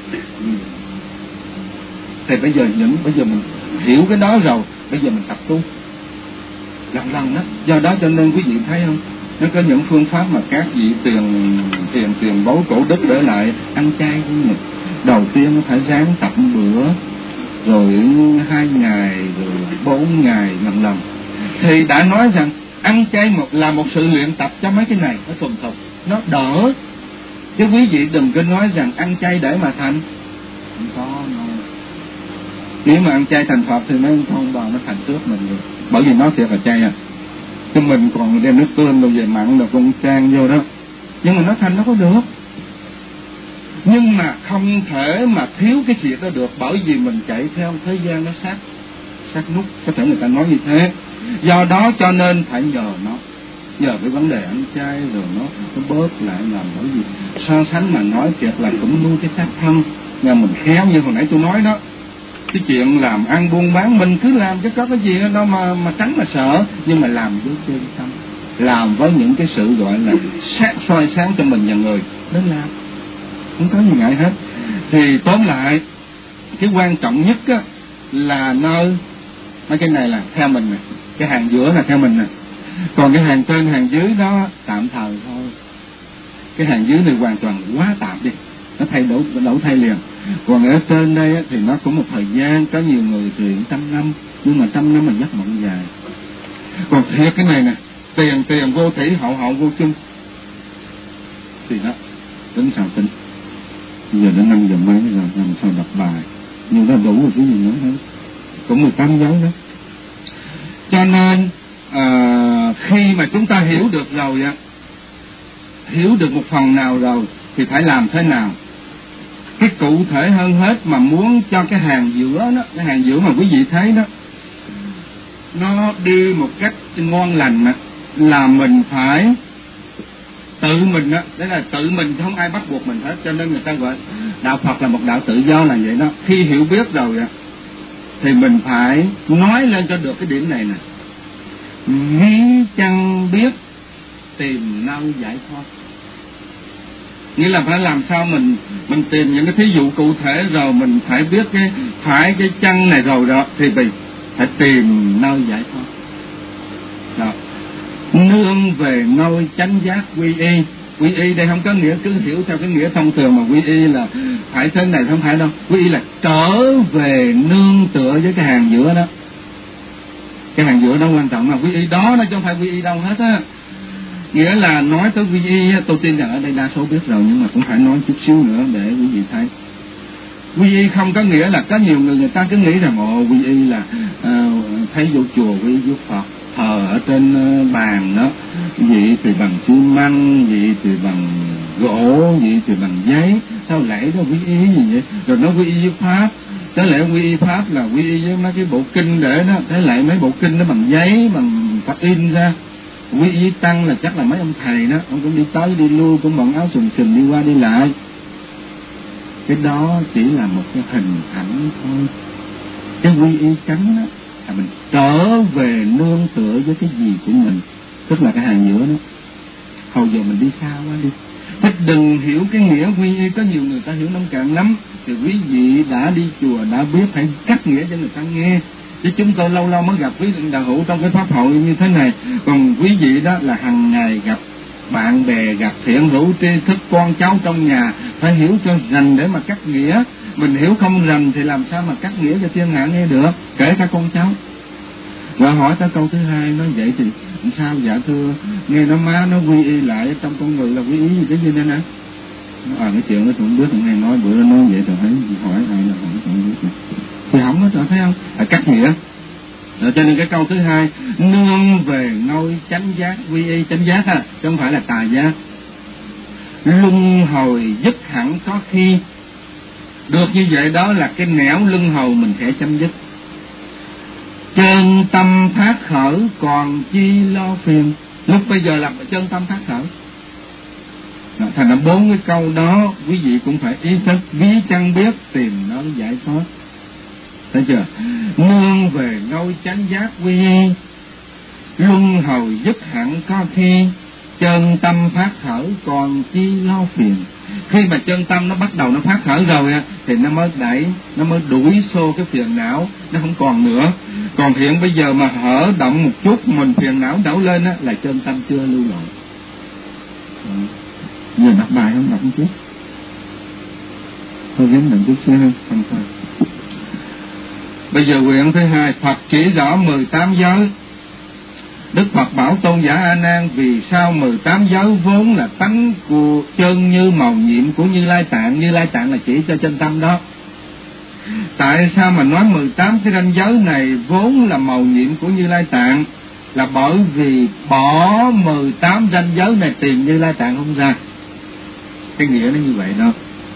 Thì bây giờ mình hiểu cái đó rồi, bây giờ mình tập tu lần đó. Do đó cho nên quý vị thấy không, nó có những phương pháp mà các vị tiền bối cổ đức để lại ăn chay của mình. Đầu tiên nó phải ráng tập bữa, rồi 2 ngày, rồi 4 ngày lần. Thì đã nói rằng ăn chay là một sự luyện tập cho mấy cái này nó thuần thục, nó đỡ. Chứ quý vị đừng có nói rằng ăn chay để mà thành, không có đâu. Nếu mà ăn chay thành Phật thì mấy con bò nó thành trước mình rồi, bởi vì nó thiệt là chay à. Chứ mình còn đem nước tương rồi về mặn rồi con trang vô đó, nhưng mà nó thành nó có được. Nhưng mà không thể mà thiếu cái chuyện đó được, bởi vì mình chạy theo thế gian nó sát nút, có thể người ta nói như thế. Do đó cho nên phải nhờ cái vấn đề ăn chay rồi nó bớt lại, làm bởi vì so sánh mà nói thiệt là cũng nuôi cái xác thân. Nhà mình khéo như hồi nãy tôi nói đó, cái chuyện làm ăn buôn bán mình cứ làm chứ có cái gì đâu mà tránh mà sợ, nhưng mà làm với chân tâm, làm với những cái sự gọi là soi sáng cho mình và người đến làm, không có gì ngại hết. Thì tóm lại cái quan trọng nhất á, là nơi mấy cái này là theo mình nè, cái hàng giữa là theo mình nè, còn cái hàng trên hàng dưới đó tạm thời thôi. Cái hàng dưới này hoàn toàn quá tạm đi, nó đổi thay liền. Còn ở trên đây á, thì nó cũng một thời gian, có nhiều người thì 100 năm, nhưng mà 100 năm là giấc mộng dài. Còn thiệt cái này nè, tiền vô thủy, hậu vô chung, thì đó tính sao tính. Bây giờ đến 5 giờ mấy rồi, làm sao đọc bài, nhưng nó đủ rồi cái gì nữa hết, cũng 18 dấu đó. Cho nên khi mà chúng ta hiểu được rồi á, hiểu được một phần nào rồi thì phải làm thế nào. Cái cụ thể hơn hết mà muốn cho cái hàng giữa đó, cái hàng giữa mà quý vị thấy đó, nó đi một cách ngon lành á, là mình phải tự mình á, đấy là tự mình chứ không ai bắt buộc mình hết. Cho nên người ta gọi đạo Phật là một đạo tự do là vậy đó. Khi hiểu biết rồi á, thì mình phải nói lên cho được cái điểm này nè: nghĩ chăng biết tìm nơi giải thoát. Nghĩa là phải làm sao mình tìm những cái thí dụ cụ thể, rồi mình phải biết cái chân này rồi đó, thì mình phải tìm nơi giải thoát đó. Nương về nơi chánh giác quy y. Quy y đây không có nghĩa cứ hiểu theo cái nghĩa thông thường mà quy y là phải thế này, không phải đâu. Quy y là trở về nương tựa với cái hàng giữa đó. Cái hàng giữa đó quan trọng là quy y đó, chứ không phải quy y đâu hết á. Nghĩa là nói tới quy y, tôi tin rằng ở đây đa số biết rồi, nhưng mà cũng phải nói chút xíu nữa để quý vị thấy. Quy y không có nghĩa là có nhiều người ta cứ nghĩ rằng quy y là thấy vô chùa quy y vô Phật, thờ ở trên bàn đó, vị thì bằng xi măng, vị thì bằng gỗ, vị thì bằng giấy. Sao lễ đó quy y gì vậy? Rồi nó quy y với Pháp. Thế lẽ quy y Pháp là quy y với mấy cái bộ kinh để đó. Thế lại mấy bộ kinh nó bằng giấy, bằng Phật in ra. Quy y tăng là chắc là mấy ông thầy đó, ông cũng đi tới đi lui, cũng bận áo sùng sình đi qua đi lại. Cái đó chỉ là một cái hình ảnh thôi. Cái quy y chánh đó là mình trở về nương tựa với cái gì của mình, tức là cái hàng giữa đó. Hầu giờ mình đi xa quá đi. Thế đừng hiểu cái nghĩa quy y, có nhiều người ta hiểu nông cạn lắm. Thì quý vị đã đi chùa đã biết, phải cắt nghĩa cho người ta nghe. Chứ chúng tôi lâu lâu mới gặp quý đạo hữu trong cái pháp hội như thế này. Còn quý vị đó là hàng ngày gặp bạn bè, gặp thiện hữu tri thức, con cháu trong nhà, phải hiểu cho rành để mà cắt nghĩa. Mình hiểu không rành thì làm sao mà cắt nghĩa cho thiên hạ nghe được, kể cả con cháu. Rồi hỏi tới câu thứ hai, nói vậy thì sao? Dạ thưa, nghe nó má nó quy y lại trong con người là quy y gì cái gì đây nè. Cái chuyện đó tôi không biết, tôi nghe nói bữa đó nói vậy, tôi thấy hỏi ai là không biết. Thì không hết rồi, thấy không? Cắt nghĩa. Cho nên cái câu thứ hai, nương về ngôi chánh giác, quy y chánh giác chứ không phải là tà giác. Luân hồi dứt hẳn có khi. Được như vậy đó là cái nẻo luân hồi mình sẽ chấm dứt. Chân tâm phát khởi còn chi lo phiền. Lúc bây giờ là chân tâm phát khởi. Thành ra 4 cái câu đó quý vị cũng phải ý thức, ví chẳng biết tìm nó giải thoát. Thấy chưa? Nương về ngôi chánh giác quy y, luân hồi dứt hẳn có khi, chân tâm phát khởi còn chi lo phiền. Khi mà chân tâm nó bắt đầu nó phát khởi rồi thì nó mới đẩy, nó mới đuổi xô cái phiền não, nó không còn nữa. Còn hiện bây giờ mà hở động một chút, mình phiền não đổ lên là chân tâm chưa lưu lộ. Giờ đọc bài không đọc một chút, thôi dám đọc chút xíu không sao. Bây giờ quyển thứ hai, Phật chỉ rõ 18 giới. Đức Phật bảo tôn giả A Nan, vì sao 18 giới vốn là tánh của chân như màu nhiệm của Như Lai Tạng. Như Lai Tạng là chỉ cho chân tâm đó. Tại sao mà nói 18 cái ranh giới này vốn là màu nhiệm của Như Lai Tạng? Là bởi vì bỏ 18 ranh giới này tìm Như Lai Tạng không ra. Cái nghĩa nó như vậy đó.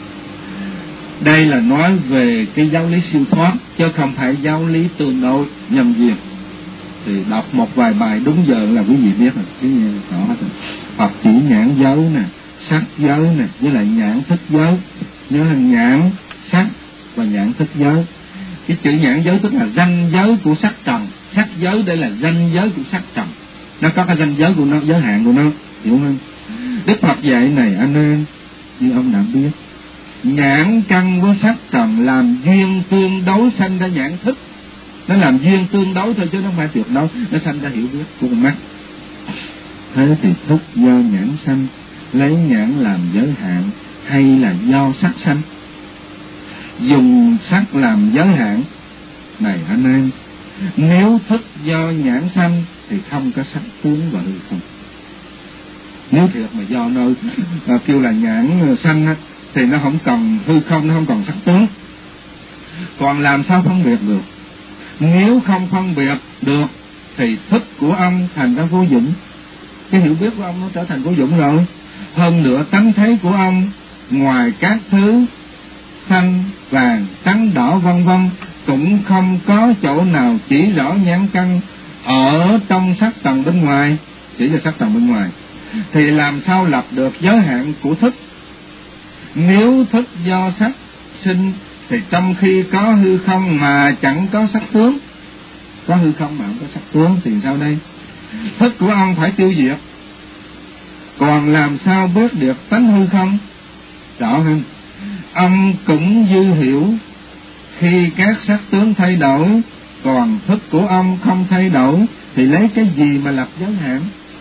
Đây là nói về cái giáo lý siêu thoát, chứ không phải giáo lý tương đối nhân duyên. Thì đọc một vài bài đúng giờ là quý vị biết rồi, cái gì rõ hết rồi. Phật chỉ nhãn giới nè, sắc giới nè, với lại nhãn thức giới. Nhớ là nhãn, sắc và nhãn thức giới. Cái chữ nhãn giới tức là ranh giới của sắc trần. Sắc giới đây là ranh giới của sắc trần. Nó có cái ranh giới của nó, giới hạn của nó, hiểu không? Đức Phật dạy này anh em, như ông đã biết, nhãn căn với sắc trần làm duyên tương đối sanh ra nhãn thức. Nó làm duyên tương đối thôi chứ nó không phải tuyệt đối. Nó sanh ra hiểu biết của con mắt. Thế thì thức do nhãn sanh, lấy nhãn làm giới hạn, hay là do sắc sanh? Dùng sắc làm giới hạn. Này anh em, nếu thức do nhãn sanh thì không có sắc tướng và hư không. Nếu thiệt mà do nơi kêu là nhãn sanh thì nó không còn hư không, nó không còn sắc tướng. Còn làm sao phân biệt được? Nếu không phân biệt được thì thức của ông thành ra vô dụng. Cái hiểu biết của ông nó trở thành vô dụng rồi. Hơn nữa tánh thấy của ông, ngoài các thứ xanh, vàng, trắng, đỏ vân vân, cũng không có chỗ nào chỉ rõ nhãn căn ở trong sắc trần bên ngoài, chỉ là sắc trần bên ngoài. Thì làm sao lập được giới hạn của thức? Nếu thức do sắc sinh thì trong khi có hư không mà chẳng có sắc tướng, có hư không mà không có sắc tướng thì sao đây? Thức của ông phải tiêu diệt. Còn làm sao biết được tánh hư không? Rõ hơn. Ông cũng dư hiểu khi các sắc tướng thay đổi, còn thức của ông không thay đổi thì lấy cái gì mà lập giới hạn?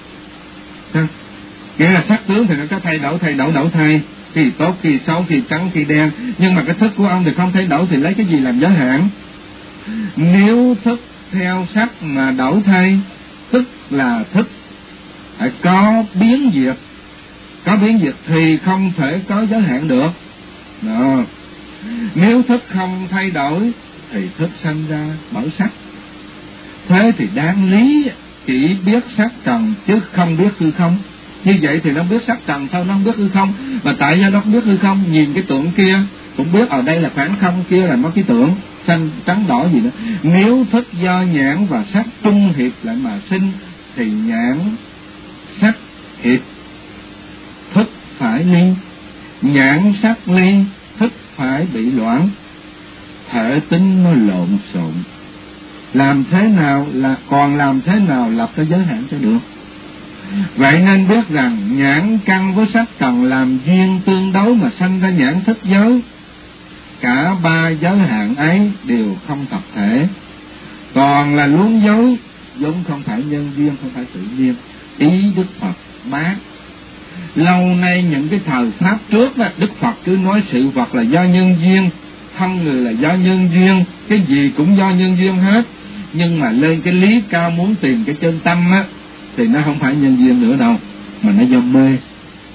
Nghĩa là sắc tướng thì nó có thay đổi thay, khi tốt, khi xấu, khi trắng, khi đen. Nhưng mà cái thức của ông thì không thay đổi thì lấy cái gì làm giới hạn? Nếu thức theo sắc mà đổi thay, tức là thức phải có biến diệt. Có biến diệt thì không thể có giới hạn được. Đó. Nếu thức không thay đổi thì thức sanh ra bởi sắc. Thế thì đáng lý chỉ biết sắc trần chứ không biết hư không. Như vậy thì nó biết sắc trần thôi, nó không biết hư không. Mà tại sao nó không biết hư không? Nhìn cái tượng kia cũng biết ở đây là khoảng không, kia là nó cái tượng xanh trắng đỏ gì nữa. Nếu thức do nhãn và sắc trung hiệp lại mà sinh thì nhãn sắc hiệp, thức phải ly. Nhãn sắc ly, thức phải bị loãng, thể tính nó lộn xộn. Làm thế nào lập cái giới hạn cho được? Vậy nên biết rằng nhãn căn với sắc trần làm duyên tương đối mà sanh ra nhãn thức giới. Cả ba giới hạn ấy đều không thật thể, còn là luống dối, vốn không phải nhân duyên, không phải tự nhiên. Ý Đức Phật bác. Lâu nay những cái thời Pháp trước đó, Đức Phật cứ nói sự vật là do nhân duyên, thân người là do nhân duyên, cái gì cũng do nhân duyên hết. Nhưng mà lên cái lý cao muốn tìm cái chân tâm á, thì nó không phải nhân duyên nữa đâu, mà nó do mê.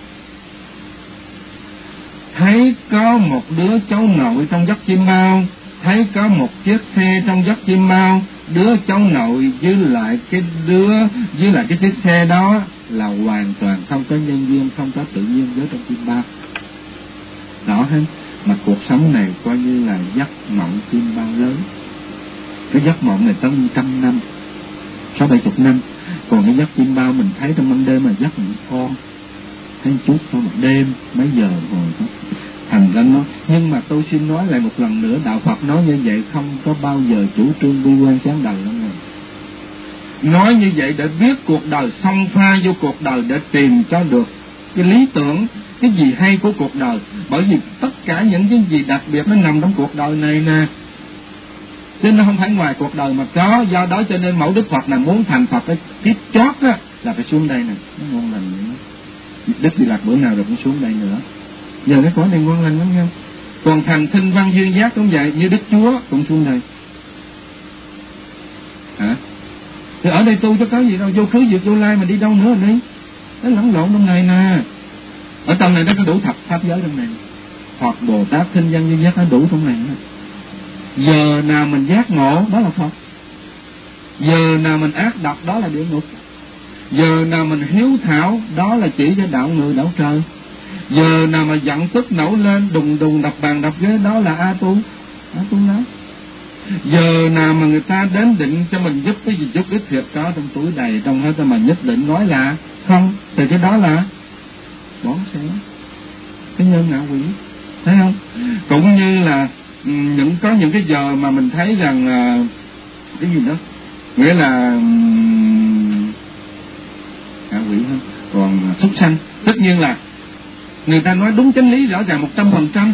Thấy có một đứa cháu nội trong giấc chim bao, thấy có một chiếc xe trong giấc chim bao, đứa cháu nội với lại cái chiếc xe đó là hoàn toàn không có nhân duyên, không có tự nhiên với trong chim bao. Rõ hết. Mà cuộc sống này coi như là giấc mộng chim bao lớn. Cái giấc mộng này tới 100 năm, 60-70 năm. Còn cái giấc chim bao mình thấy trong ban đêm là giấc mộng con, thấy chút thôi một đêm mấy giờ rồi đó. Thành ra nó, nhưng mà tôi xin nói lại một lần nữa, đạo Phật nói như vậy không có bao giờ chủ trương bi quan chán đời lắm này. Nói như vậy để biết cuộc đời, xông pha vô cuộc đời để tìm cho được cái lý tưởng, cái gì hay của cuộc đời. Bởi vì tất cả những cái gì đặc biệt nó nằm trong cuộc đời này nè, chứ nó không phải ngoài cuộc đời mà có. Do đó cho nên mẫu Đức Phật là muốn thành Phật cái tiếp chót á là phải xuống đây nè. Nó ngon lành nữa. Đức Di Lặc bữa nào rồi cũng xuống đây nữa. Giờ cái cõi này ngon lành lắm nha. Còn thành Thinh Văn Duyên Giác cũng vậy, như Đức Chúa cũng xuống đây. Hả? Thì ở đây tu chứ có gì đâu, vô khứ diệt vô lai mà đi đâu nữa rồi đi. Nó lẫn lộn trong này nè. Ở trong này nó có đủ thập pháp giới trong này. Hoặc Bồ Tát Thinh Văn Duyên Giác nó đủ trong này nữa. Giờ nào mình giác ngộ đó là Phật. Giờ nào mình ác độc đó là địa ngục. Giờ nào mình hiếu thảo đó là chỉ cho đạo người đạo trời. Giờ nào mà giận tức nổi lên đùng đùng đập bàn đập ghế đó là A Tu đó. Giờ nào mà người ta đến định cho mình giúp cái gì giúp ít thiệt có trong túi đầy trong hết, mà nhất định nói là không thì cái đó là bỏ xẻ cái nhân ngạ quỷ, thấy không? Cũng như là có những cái giờ mà mình thấy rằng cái gì đó nghĩa là ngạ quỷ hơn. Còn súc sanh tất nhiên là người ta nói đúng chánh lý rõ ràng 100%.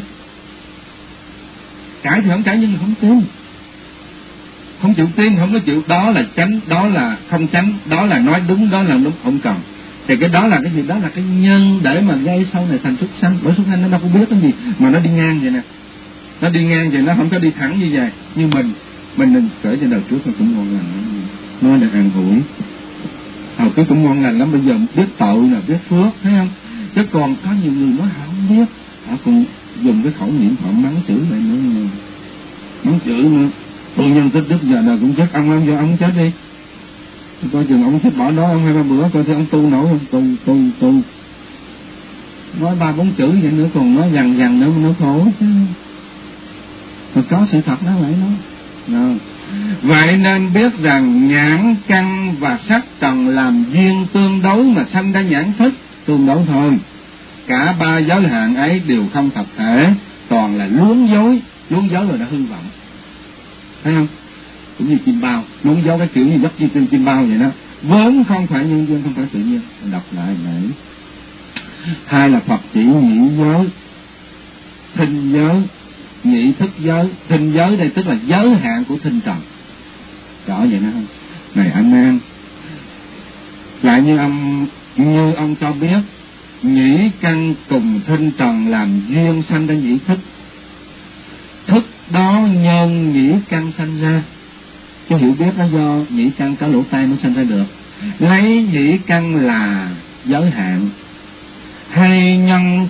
Cãi thì không cãi nhưng mà không tin, không chịu tin, không có chịu. Đó là chánh, đó là không chánh, đó là nói đúng, đó là đúng, không cần. Thì cái đó là cái gì? Đó là cái nhân để mà gây sau này thành súc sanh. Bởi súc sanh nó đâu có biết cái gì mà nó đi ngang vậy nè. Nó đi ngang vậy, nó không có đi thẳng như vậy. Nhưng mình nên kể trên đời trước nó cũng ngon lành, nói là an ủi. Hồi cứ cũng ngon lành lắm, bây giờ biết tội là biết phước, thấy không? Chứ còn có nhiều người nói họ không biết, họ cũng dùng cái khẩu niệm họ mắng chửi lại nữa, mắng chửi nữa. Tôi nhân tích đức giờ nào cũng chết ông lắm, giờ ông chết đi. Coi chừng ông chết bỏ đó ông 2-3 bữa, coi thử ông tu nổi không? Tu. Nói 3-4 chữ vậy nữa, còn nói dằn nữa nó khổ chứ. Mà có sự thật đó vậy đó. Vậy nên biết rằng nhãn căn và sắc trần làm duyên tương đối mà sanh ra nhãn thức tương đối thôi. Cả ba giới hạn ấy đều không thật thể, toàn là luống dối rồi đã hư vọng. Thấy không? Cũng như chim bao, luống dối cái kiểu như giấc chim bao vậy đó. Vốn không phải nhân duyên, không phải tự nhiên. Đọc lại này. Hai là Phật chỉ nhị giới, thinh giới, nhị thức giới. Thinh giới đây tức là giới hạn của thinh trần. Rõ vậy đó không? Này anh An, lại như ông cho biết, nhĩ căn cùng thinh trần làm duyên sanh ra nhĩ thức. Thức đó nhân nhĩ căn sanh ra. Chứ hiểu biết nó do nhĩ căn có lỗ tai mới sanh ra được. Lấy nhĩ căn là giới hạn. Hay nhân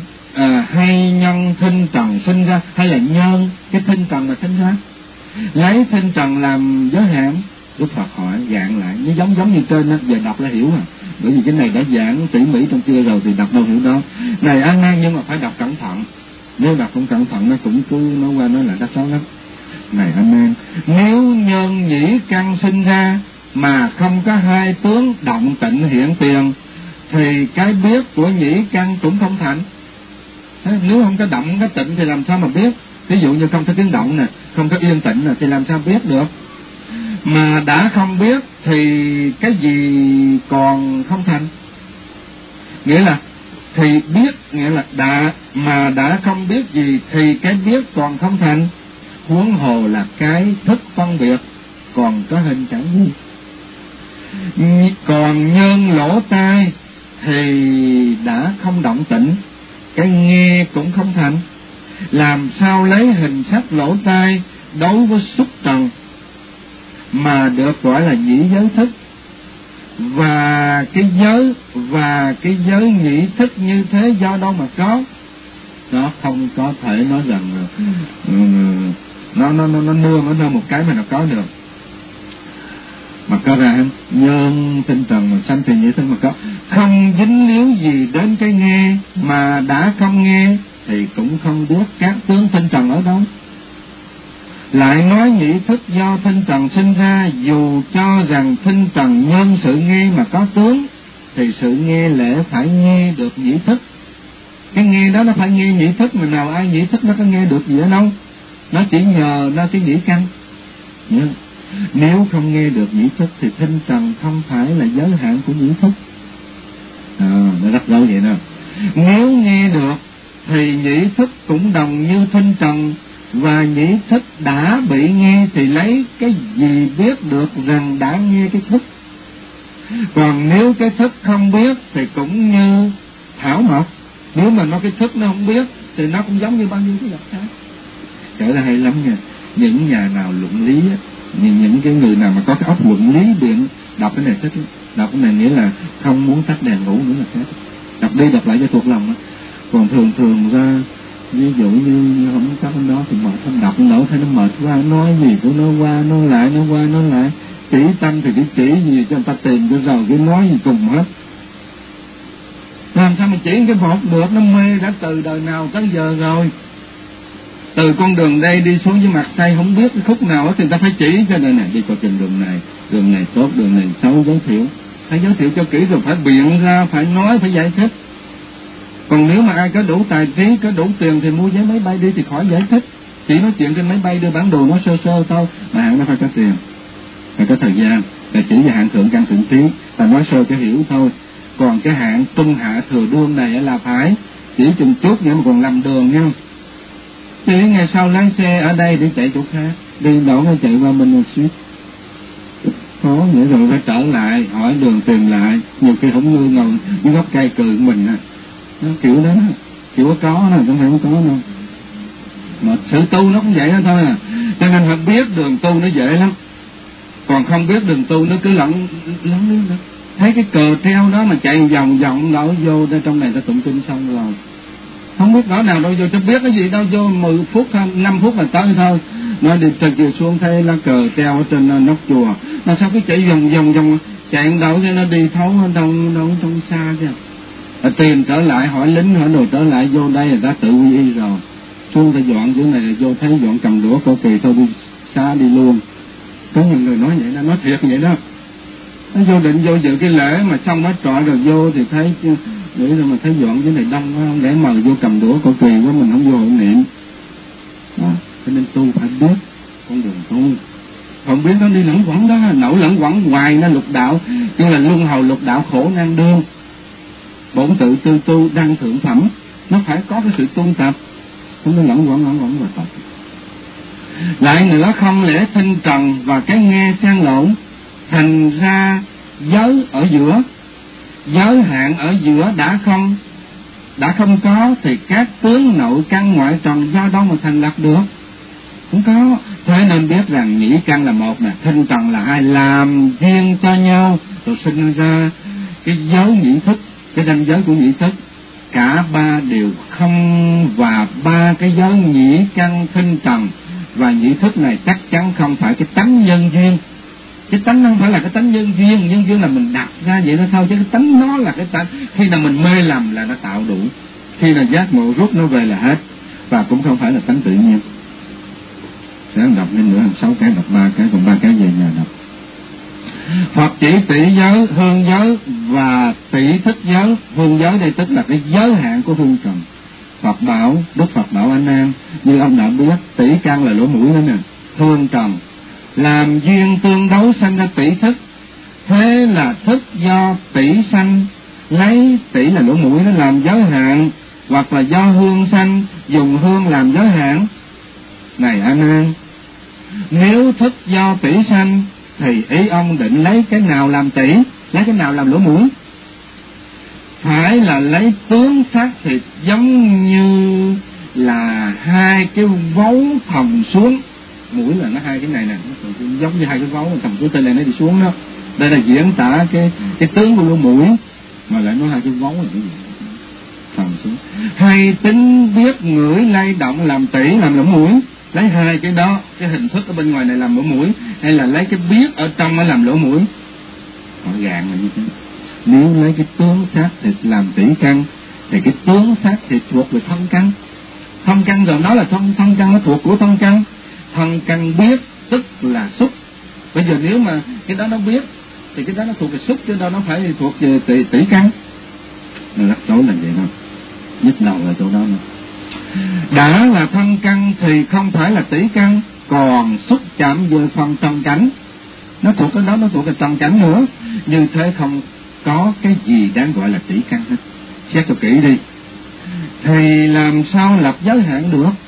thinh trần sinh ra, hay là nhân cái thinh trần mà sinh ra. Lấy thinh trần làm giới hạn. Đức Phật hỏi dạng lại, nó giống như trên đó, giờ đọc là hiểu à. Bởi vì cái này đã giảng tỉ mỉ trong kia rồi thì đọc đâu hiểu đó. Này An An, nhưng mà phải đọc cẩn thận. Nếu đọc không cẩn thận nó cũng cứ nói qua nói lại đắt xấu lắm. Này An An, nếu nhân nhĩ căn sinh ra mà không có hai tướng động tịnh hiện tiền, thì cái biết của nhĩ căn cũng không thành. Nếu không có động có tịnh thì làm sao mà biết? Ví dụ như không có tiếng động nè, không có yên tĩnh nè, thì làm sao biết được? Mà đã không biết thì cái gì còn không thành? Nghĩa là thì biết, nghĩa là đã không biết gì thì cái biết còn không thành. Huống hồ là cái thức phân biệt còn có hình chẳng gì. Còn nhân lỗ tai thì đã không động tĩnh, cái nghe cũng không thành. Làm sao lấy hình sắc lỗ tai đối với xúc trần mà được gọi là nhĩ giới thức? Và cái giới nhĩ thức như thế do đâu mà có? Nó không có thể nói rằng nó nương ở nơi một cái mà nó có được. Mà có ra nhân tinh trần mà sanh thì nhị thức mà có, không dính líu gì đến cái nghe, mà đã không nghe thì cũng không biết các tướng tinh trần ở đâu. Lại nói nhị thức do tinh trần sinh ra, dù cho rằng tinh trần nhân sự nghe mà có tướng, thì sự nghe lẽ phải nghe được nhị thức. Cái nghe đó nó phải nghe nhị thức, mà nào ai nhị thức nó có nghe được gì ở đâu. Nó chỉ nhờ nó cái nhị căn. Nếu không nghe được nhị thức thì tinh trần không phải là giới hạn của nhị thức. Nó rất rõ vậy nè. Nếu nghe được thì nhị thức cũng đồng như tinh trần, và nhị thức đã bị nghe thì lấy cái gì biết được rằng đã nghe cái thức. Còn nếu cái thức không biết thì cũng như thảo mộc. Nếu mà nó cái thức nó không biết thì nó cũng giống như bao nhiêu cái vật khác. Trở ra hay lắm nha. Những nhà nào luận lý á, những cái người nào mà có cái óc luận lý biện, đọc cái này thích. Đọc cái này nghĩa là không muốn tắt đèn ngủ nữa là khác. Đọc đi đọc lại cho thuộc lòng á. Còn thường ra ví dụ như không tắt cái đó thì mệt, không đọc nổi, thấy nó mệt quá, nói gì của nó qua nó lại, chỉ tâm thì chỉ gì cho người ta tìm cho rồi cái nói gì cùng hết. Làm sao mà chỉ cái một được, nó mê đã từ đời nào tới giờ rồi. Từ con đường đây đi xuống với mặt say không biết cái khúc nào thì ta phải chỉ cho đời này đi qua trên đường này tốt, đường này xấu, giới thiệu. Phải giới thiệu cho kỹ rồi phải biện ra, phải nói, phải giải thích. Còn nếu mà ai có đủ tài trí, có đủ tiền thì mua vé máy bay đi thì khỏi giải thích. Chỉ nói chuyện trên máy bay đưa bản đồ nó sơ thôi, mà hạng nó phải có tiền, phải có thời gian, là chỉ về hạng thượng căn thượng trí, ta nói sơ cho hiểu thôi. Còn cái hạng trung hạ thừa đương này là phải chỉ chừng chút nữa mà còn làm đường nha. Chỉ ngày sau lái xe ở đây để chạy chỗ khác, đi đổ nó chạy qua bên suýt. Khó nghĩa rồi phải trở lại, hỏi đường tìm lại, nhiều khi không ngư ngầu, những gốc cây cười của mình à. Nó kiểu đó, kiểu có nè, không phải không có đâu. Mà sự tu nó cũng vậy đó thôi à. Cho nên phải biết đường tu nó dễ lắm. Còn không biết đường tu nó cứ lẫn đi nữa. Thấy cái cờ treo đó mà chạy vòng đổ vô trong này ta tụng kinh xong rồi. Không biết đó nào đâu vô, cho biết cái gì đâu, vô 10 phút thôi, 5 phút là tới thôi. Nói đi trật chiều xuống thấy lá cờ treo ở trên nóc chùa. Mà sao cứ chạy vòng chạy đâu cho nó đi thấu ở đâu trong xa chứ. Tìm trở lại, hỏi lính hỏi đồ trở lại, vô đây là đã tự quy y rồi. Xuống ta dọn chỗ này là vô thấy dọn cầm đũa cổ kỳ thôi đi xa đi luôn. Có nhiều người nói vậy đó, nói thiệt vậy đó. Nó vô định vô dự cái lễ mà xong nó trọi rồi vô thì thấy để rồi mà thấy dọn cái này đông quá, không để mời vô cầm đũa cổ kỳ quá mình không vô hộ niệm. Đó, cho nên tu phải biết con đường tu. Không biết nó đi lẫn quẩn đó, nổi lẫn quẩn hoài nó lục đạo, kêu là luân hồi lục đạo khổ nan đương. Bổn tự tư tu đăng thượng phẩm, nó phải có cái sự tu tập, không có lẫn quẩn và tập. Lại nữa không lẽ tinh trần và cái nghe xen lộn, thành ra giới ở giữa, giới hạn ở giữa đã không có thì các tướng nội căn ngoại trần do đâu mà thành lập được? Không có. Thế nên biết rằng nhĩ căn là một nè, tinh trần là hai, làm duyên cho nhau rồi sinh ra cái giới nhĩ thức, cái ranh giới của nhĩ thức. Cả ba đều không, và ba cái giới nhĩ căn tinh trần và nhĩ thức này chắc chắn không phải cái tánh nhân duyên. Cái tánh nó không phải là cái tánh nhân duyên là mình đặt ra vậy đó thôi, chứ cái tánh nó là cái tánh. Khi nào mình mê lầm là nó tạo đủ, khi nào giác ngộ rút nó về là hết, và cũng không phải là tánh tự nhiên. Sẽ đọc lên nữa 6 cái, đọc 3 cái, còn 3 cái về nhà đọc. Phật chỉ tỷ giới, hương giới và tỷ thức giới. Hương giới đây tức là cái giới hạn của hương trần. Phật bảo, Đức Phật bảo A Nan, như ông đã biết, tỷ căn là lỗ mũi đó nè, hương trần làm duyên tương đấu sanh ra tỷ thức. Thế là thức do tỷ sanh, lấy tỷ là lỗ mũi nó làm giới hạn, hoặc là do hương sanh, dùng hương làm giới hạn. Này A Nan, nếu thức do tỷ sanh thì ý ông định lấy cái nào làm tỷ, lấy cái nào làm lỗ mũi? Phải là lấy tướng xác thịt giống như là hai cái vấu thòng xuống. Mũi là nó hai cái này nè, giống như hai cái vấu thòng xuống, tên này nó đi xuống đó. Đây là diễn tả cái tướng của lỗ mũi, mà lại nói hai cái vấu là cái gì? Thòng xuống. Hay tính biết ngửi lay động làm tỷ, làm lỗ mũi, lấy hai cái đó, cái hình thức ở bên ngoài này làm lỗ mũi, hay là lấy cái biết ở trong nó làm lỗ mũi? Họ gạn là như thế. Nếu lấy cái tướng xác thịt làm tỷ căn, thì cái tướng xác thịt thuộc về thân căn. Thân căn rồi nó là thân căn nó thuộc của thân căn. Thân căn biết tức là xúc. Bây giờ nếu mà cái đó nó biết thì cái đó nó thuộc về xúc, chứ đâu nó phải thuộc về tỷ căn. Nó rắc rối là vậy đó, nhức đầu là chỗ đó nữa. Đã là thân căn thì không phải là tỷ căn, còn xúc chạm về phần trần cảnh, nó thuộc cái đó, nó thuộc về trần cảnh nữa. Như thế không có cái gì đáng gọi là tỷ căn hết. Xét cho kỹ đi, thì làm sao lập giới hạn được?